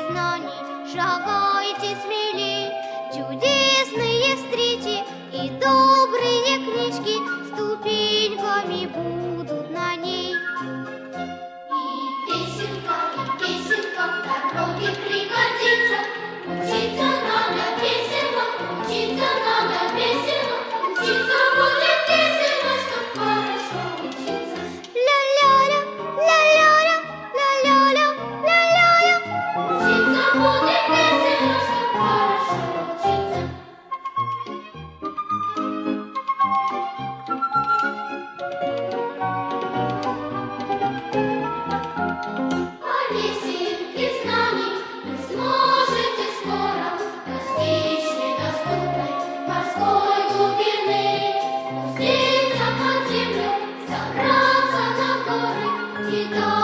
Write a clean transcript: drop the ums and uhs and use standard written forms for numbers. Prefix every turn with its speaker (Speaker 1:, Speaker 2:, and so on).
Speaker 1: знаний, шагайте смелей. Чудесные встречи и добрые книжки ступеньками будут на ней.
Speaker 2: И песенка в дороге пригодится. Учиться надо весело, учиться надо весело, учиться будет весело, чтоб хорошо учиться.
Speaker 1: Ля-ля-ля, ля-ля-ля, ля-ля-ля, ля-ля-ля.
Speaker 2: Учиться будет весело, чтоб хорошо учиться. По лесенке знаний вы сможете скоро достичь недоступной морской глубины, спуститься под землю, забраться на горы и